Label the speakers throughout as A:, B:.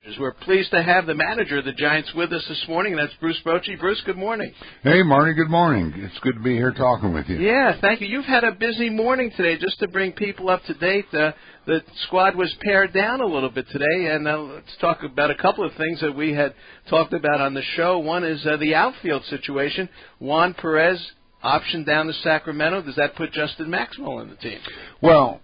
A: We're pleased to have the manager of the Giants with us this morning, and that's Bruce Bochy. Bruce, good morning.
B: Hey, Marty, good morning. It's good to be here talking with you.
A: Yeah, thank you. You've had a busy morning today. Just to bring people up to date, the squad was pared down a little bit today, and let's talk about a couple of things that we had talked about on the show. One is the outfield situation. Juan Perez optioned down to Sacramento. Does that put Justin Maxwell on the team?
B: Well,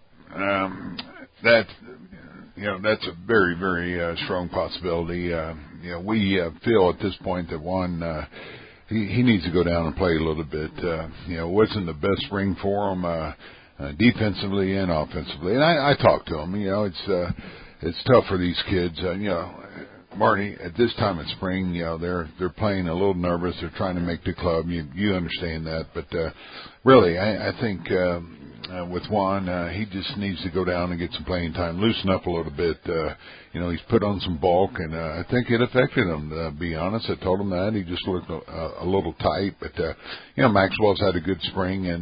B: that's a very, very strong possibility. We feel at this point that Juan, he needs to go down and play a little bit. It wasn't the best spring for him defensively and offensively. And I talked to him. It's tough for these kids. Marty, at this time of spring, they're playing a little nervous. They're trying to make the club. You understand that, but really, I think with Juan, he just needs to go down and get some playing time, loosen up a little bit. He's put on some bulk, and I think it affected him. To be honest, I told him that he just looked a little tight. But Maxwell's had a good spring, and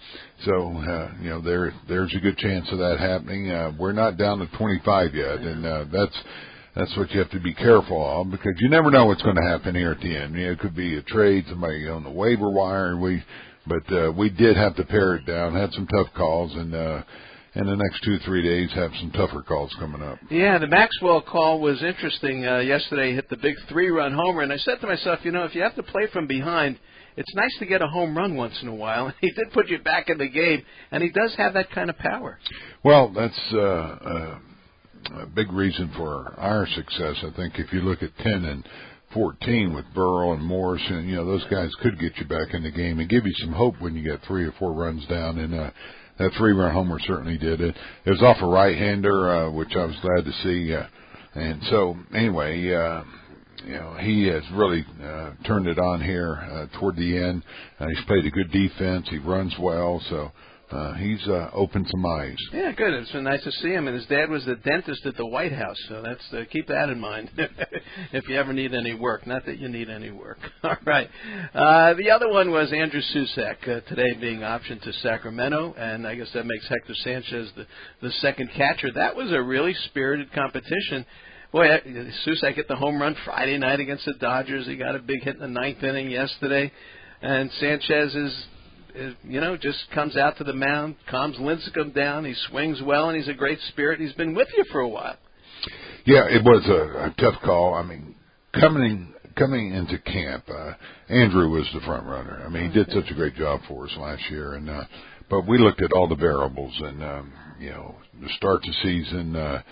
B: there's a good chance of that happening. We're not down to 25 yet, and that's what you have to be careful of, because you never know what's going to happen here at the end. It could be a trade, somebody on the waiver wire. But we did have to pare it down, had some tough calls, and in the next 2-3 days have some tougher calls coming up.
A: Yeah, the Maxwell call was interesting. Yesterday he hit the big 3-run homer, and I said to myself, if you have to play from behind, it's nice to get a home run once in a while. He did put you back in the game, and he does have that kind of power.
B: Well, that's a big reason for our success. I think if you look at 10 and 14 with Burrell and Morris, and those guys could get you back in the game and give you some hope when you get 3 or 4 runs down. And that 3-run homer certainly did it. It was off a right-hander, which I was glad to see. And so anyway, he has really turned it on here toward the end. He's played a good defense. He runs well, so. He's opened some eyes.
A: Yeah, good. It's been nice to see him. And his dad was the dentist at the White House, so that's keep that in mind if you ever need any work. Not that you need any work. All right. The other one was Andrew Susac today being optioned to Sacramento, and I guess that makes Hector Sanchez the second catcher. That was a really spirited competition. Boy, Susac hit the home run Friday night against the Dodgers. He got a big hit in the 9th inning yesterday, and Sanchez just comes out to the mound, calms Lincecum down. He swings well, and he's a great spirit. He's been with you for a while.
B: Yeah, it was a tough call. I mean, coming into camp, Andrew was the front runner. I mean, he did such a great job for us last year, and but we looked at all the variables, and to start the season,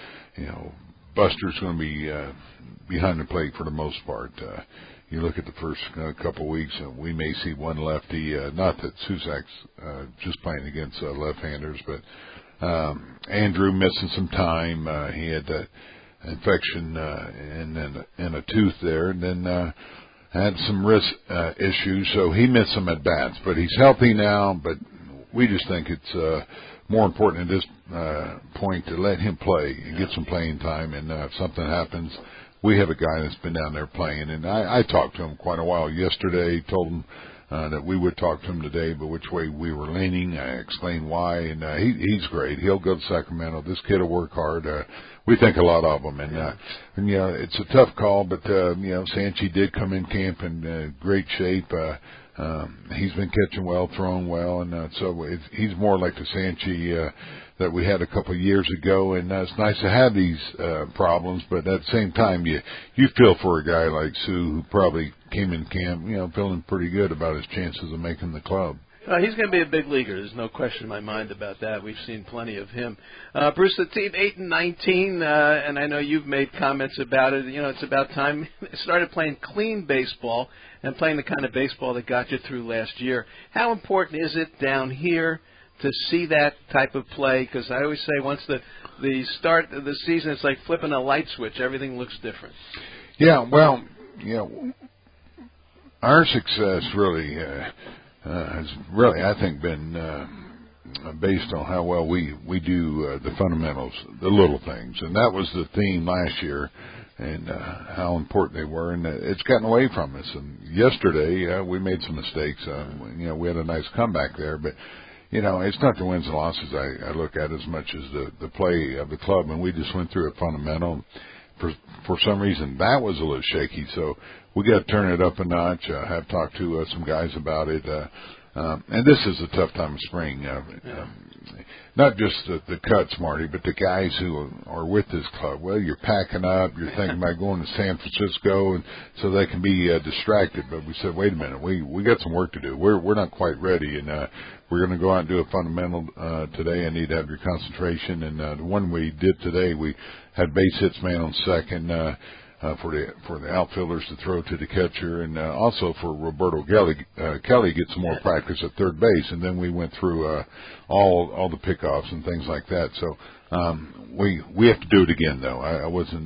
B: Buster's going to be behind the plate for the most part. You look at the first couple of weeks, and we may see one lefty. Not that Susac's just playing against left-handers, but Andrew missing some time. He had that infection in a tooth there, and then had some wrist issues, so he missed some at-bats. But he's healthy now, but we just think it's more important at this point to let him play and get some playing time, and if something happens, we have a guy that's been down there playing, and I talked to him quite a while yesterday, told him that we would talk to him today, but which way we were leaning. I explained why, and he's great. He'll go to Sacramento. This kid will work hard. We think a lot of him, and it's a tough call, but Sanchi did come in camp in great shape. He's been catching well, throwing well, and so he's more like the Sanchi that we had a couple of years ago, and it's nice to have these problems, but at the same time, you feel for a guy like Sue, who probably came in camp, feeling pretty good about his chances of making the club.
A: He's going to be a big leaguer. There's no question in my mind about that. We've seen plenty of him. Bruce, the team 8-19, and I know you've made comments about it. It's about time they started playing clean baseball and playing the kind of baseball that got you through last year. How important is it down here to see that type of play? Because I always say once the start of the season, it's like flipping a light switch. Everything looks different.
B: Yeah, well, our success really has really, I think, been based on how well we do the fundamentals, the little things. And that was the theme last year, and how important they were. And it's gotten away from us. And yesterday, we made some mistakes. We had a nice comeback there, but it's not the wins and losses I look at as much as the play of the club, and we just went through it for some reason that was a little shaky. So we got to turn it up a notch. Have talked to some guys about it. And this is a tough time of spring. Not just the cuts, Marty, but the guys who are with this club. Well, you're packing up. You're thinking about going to San Francisco, and so they can be distracted. But we said, wait a minute, we got some work to do. We're not quite ready, and we're going to go out and do a fundamental today. I need to have your concentration. And the one we did today, we had base hits man on second. For the outfielders to throw to the catcher, and also for Roberto Kelly get some more practice at third base, and then we went through all the pickoffs and things like that. So we have to do it again, though. I wasn't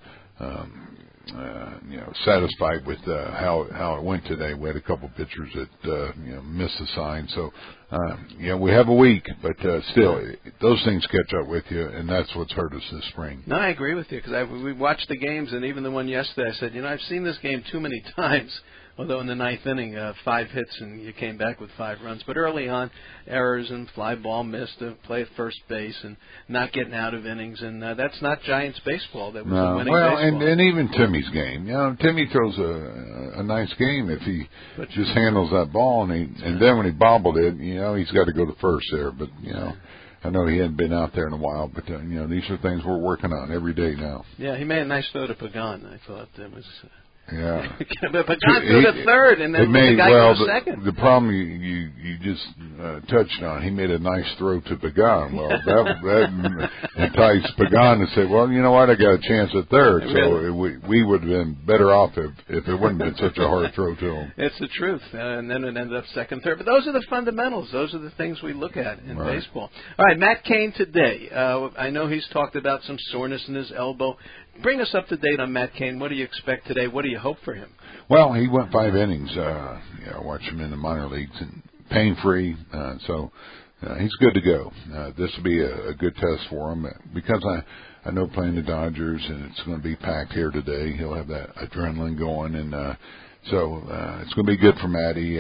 B: satisfied with how it went today. We had a couple pitchers that missed the sign. So we have a week, but still, those things catch up with you, and that's what's hurt us this spring.
A: No, I agree with you because we watched the games, and even the one yesterday, I said, I've seen this game too many times. Although in the ninth inning, 5 hits and you came back with 5 runs. But early on, errors and fly ball missed, play at first base, and not getting out of innings. And that's not Giants baseball. That was a winning baseball.
B: And even Timmy's game. Timmy throws a nice game if he just handles that ball. And then when he bobbled it, he's got to go to first there. But, I know he hadn't been out there in a while. But, these are things we're working on every day now.
A: Yeah, he made a nice throw to Pagan. I thought it was...
B: Yeah,
A: but Pagan threw to third, and then the guy goes second.
B: The problem you just touched on, he made a nice throw to Pagan. Well, that enticed Pagan to say, well, you know what, I got a chance at third. So we would have been better off if it wouldn't have been such a hard throw to him.
A: It's the truth, and then it ended up second, third. But those are the fundamentals. Those are the things we look at in baseball. All right, Matt Cain today. I know he's talked about some soreness in his elbow. Bring us up to date on Matt Cain. What do you expect today? What do you hope for him?
B: Well, he went 5 innings. I watched him in the minor leagues and pain-free. So he's good to go. This will be a good test for him because I know playing the Dodgers and it's going to be packed here today. He'll have that adrenaline going, and so it's going to be good for Matty.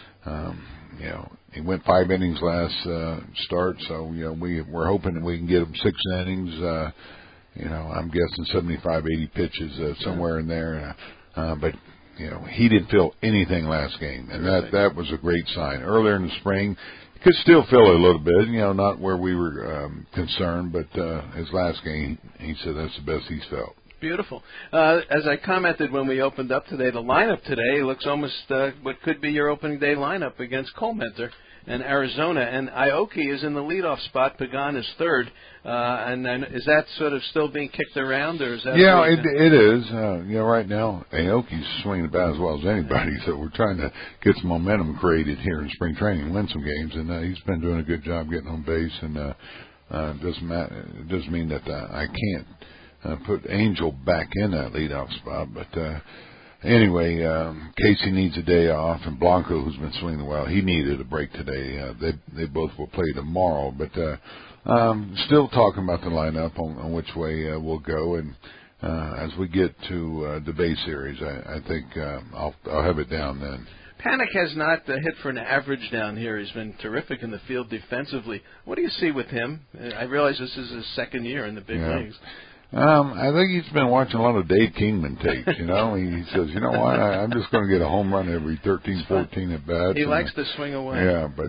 B: He went 5 innings last start, so we're hoping that we can get him 6 innings. I'm guessing 75, 80 pitches somewhere in there. But he didn't feel anything last game, and that was a great sign. Earlier in the spring, he could still feel it a little bit, not where we were concerned, but his last game, he said that's the best he's felt.
A: Beautiful. As I commented when we opened up today, the lineup today looks almost what could be your opening day lineup against Colementor and Arizona. And Aoki is in the leadoff spot. Pagan is third. And then is that sort of still being kicked around, or is that?
B: Yeah, it is. Right now Aoki's swinging the bat as well as anybody. So we're trying to get some momentum created here in spring training, win some games, and he's been doing a good job getting on base. And it doesn't mean that I can't put Angel back in that leadoff spot, but anyway, Casey needs a day off, and Blanco, who's been swinging well, he needed a break today. They both will play tomorrow, but still talking about the lineup on which way we'll go, and as we get to the Bay Series, I think I'll have it down then.
A: Panik has not hit for an average down here. He's been terrific in the field defensively. What do you see with him? I realize this is his second year in the big leagues.
B: I think he's been watching a lot of Dave Kingman tapes, He says, what, I'm just going to get a home run every 13, 14 at bats.
A: He likes to swing away.
B: Yeah, but,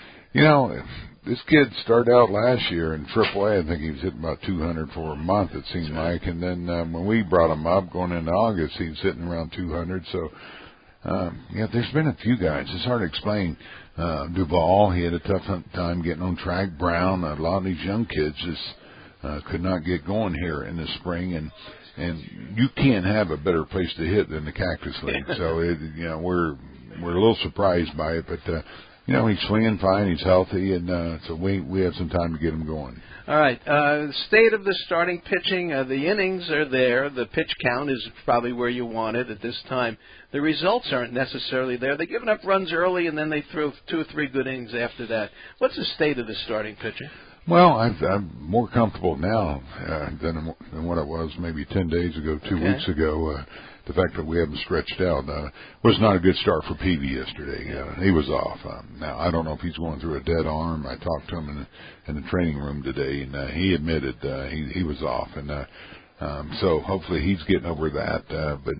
B: this kid started out last year in AAA. I think he was hitting about 200 for a month, it seemed like. And then when we brought him up, going into August, he was hitting around 200. So, there's been a few guys. It's hard to explain. Duvall, he had a tough time getting on track. Brown, a lot of these young kids just could not get going here in the spring, and you can't have a better place to hit than the Cactus League. So we're a little surprised by it, but he's swinging fine, he's healthy, and so we have some time to get him going.
A: All right, the state of the starting pitching, the innings are there, the pitch count is probably where you want it at this time. The results aren't necessarily there. They're giving up runs early, and then they throw 2 or 3 good innings after that. What's the state of the starting pitching?
B: Well, I'm more comfortable now than what I was maybe 10 days ago, 2 weeks ago. The fact that we haven't stretched out was not a good start for Peavy yesterday. He was off. Now, I don't know if he's going through a dead arm. I talked to him in the training room today, and he admitted he was off. And So hopefully he's getting over that. But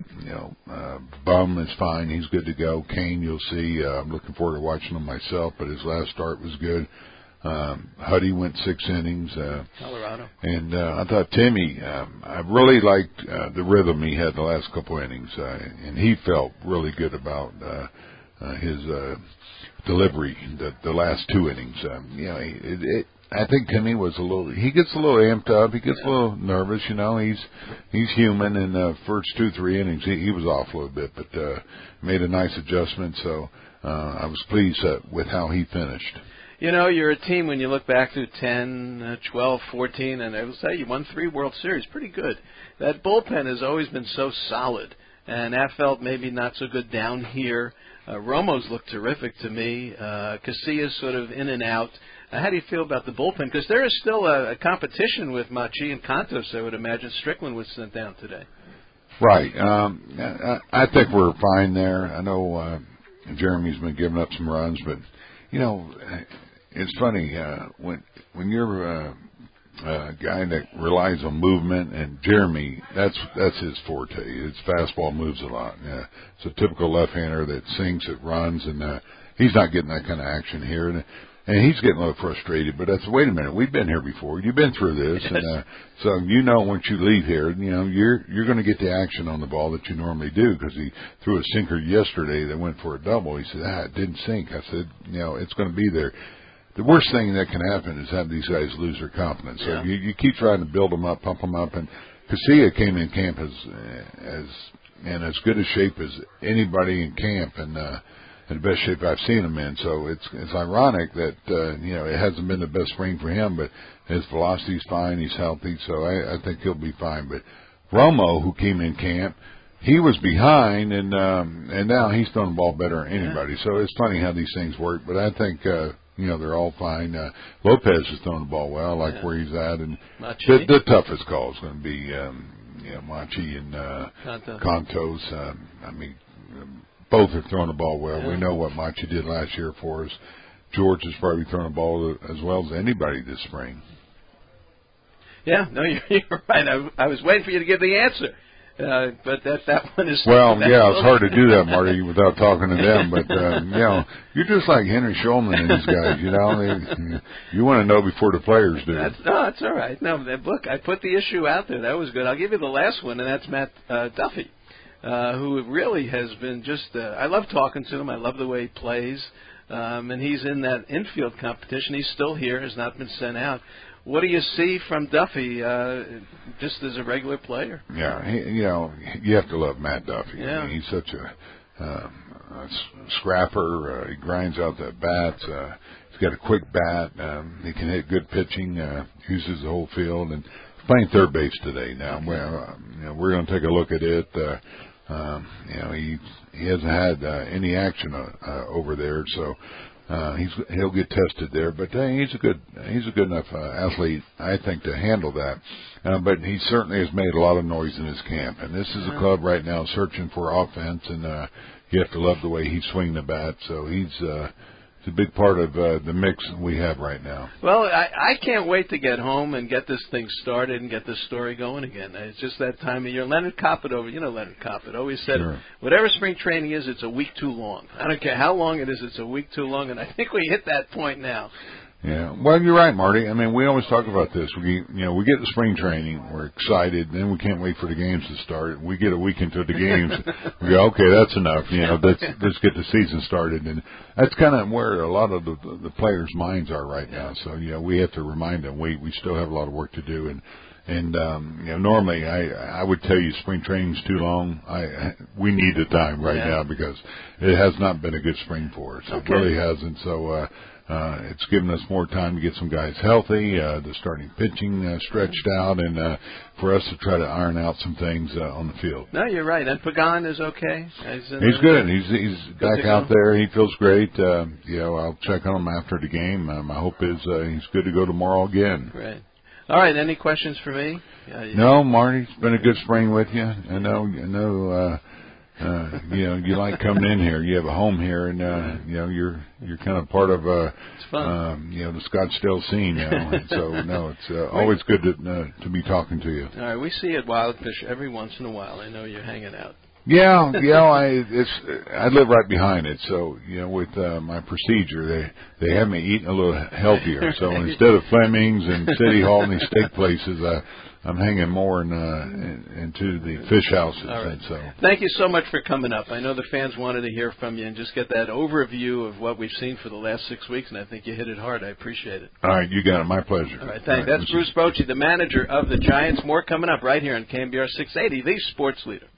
B: Bum is fine. He's good to go. Kane, you'll see. I'm looking forward to watching him myself, but his last start was good. Huddy went 6 innings.
A: Colorado.
B: And I thought Timmy, I really liked the rhythm he had the last couple innings, and he felt really good about his delivery the last 2 innings. I think Timmy was he gets a little amped up. He gets a little nervous, he's human. In the first 2-3 innings, he was off a little bit, but made a nice adjustment. So I was pleased with how he finished.
A: You're a team when you look back through 10, 12, 14, and I will say you won 3 World Series. Pretty good. That bullpen has always been so solid, and that felt maybe not so good down here. Romo's looked terrific to me. Casillas sort of in and out. How do you feel about the bullpen? Because there is still a competition with Machi and Contos, I would imagine Strickland was sent down today.
B: Right. I think we're fine there. I know Jeremy's been giving up some runs, but, it's funny. When you're a guy that relies on movement, and Jeremy, that's his forte. His fastball moves a lot. It's a typical left-hander that sinks, it runs, and he's not getting that kind of action here. And he's getting a little frustrated, but that's, wait a minute, we've been here before. You've been through this. And so once you leave here, you're going to get the action on the ball that you normally do, because he threw a sinker yesterday that went for a double. He said, it didn't sink. I said, it's going to be there. The worst thing that can happen is have these guys lose their confidence. So you keep trying to build them up, pump them up. And Casilla came in camp in as good a shape as anybody in camp, and in the best shape I've seen him in. So it's ironic that it hasn't been the best spring for him, but his velocity's fine, he's healthy, so I think he'll be fine. But Romo, who came in camp, he was behind, and now he's throwing the ball better than anybody. So it's funny how these things work, but I think they're all fine. Lopez is throwing the ball well, where he's at, and the toughest call is going to be Machi and Contos. Both are throwing the ball well. We know what Machi did last year for us. George is probably throwing the ball as well as anybody this spring.
A: Yeah, no, you're right. I was waiting for you to give the answer. But that one is...
B: Well, it's hard to do that, Marty, without talking to them. But, you're just like Henry Schulman and these guys, you want to know before the players do.
A: That's all right. No, look, I put the issue out there. That was good. I'll give you the last one, and that's Matt Duffy, who really has been just... I love talking to him. I love the way he plays. And he's in that infield competition. He's still here, has not been sent out. What do you see from Duffy, just as a regular player?
B: Yeah, you have to love Matt Duffy.
A: Yeah.
B: I mean, he's such a scrapper. He grinds out the bats. He's got a quick bat. He can hit good pitching. Uses the whole field, and he's playing third base today. Now, we're going to take a look at it. He hasn't had any action over there, so. He'll get tested there, but he's a good enough athlete, I think, to handle that. But he certainly has made a lot of noise in his camp, and this is a club right now searching for offense, and you have to love the way he's swinging the bat. So he's a big part of the mix we have right now.
A: Well, I can't wait to get home and get this thing started and get this story going again. It's just that time of year. Leonard Coppett Leonard Coppett always said, whatever spring training is, it's a week too long. I don't care how long it is, it's a week too long, and I think we hit that point now.
B: Yeah, well, you're right, Marty. I mean, we always talk about this. We get the spring training, we're excited, then we can't wait for the games to start. We get a week into the games, we go, okay, that's enough. Let's get the season started, and that's kind of where a lot of the players' minds are right now. So we have to remind them we still have a lot of work to do, and normally I would tell you spring training's too long. We need the time right now because it has not been a good spring for us. It really hasn't. So. It's given us more time to get some guys healthy, the starting pitching stretched out, and for us to try to iron out some things on the field.
A: No, you're right. And Pagan is okay.
B: He's good. He's back out there. He feels great. I'll check on him after the game. My hope is he's good to go tomorrow again.
A: Great. All right. Any questions for me?
B: No, Marty. It's been a good spring with you. I know. You like coming in here. You have a home here, and you're kind of part of the Scottsdale scene now. And so it's always good to be talking to you.
A: All right, we see you at Wildfish every once in a while. I know you're hanging out.
B: Yeah, I live right behind it, so with my procedure, they have me eating a little healthier. So instead of Fleming's and City Hall and these steak places, I'm hanging more into the fish houses.
A: All right.
B: And so
A: thank you so much for coming up. I know the fans wanted to hear from you and just get that overview of what we've seen for the last 6 weeks, and I think you hit it hard. I appreciate it.
B: All right, you got it. My pleasure.
A: All right, thanks. That's Bruce Bochy, the manager of the Giants. More coming up right here on KNBR 680, the Sports Leader.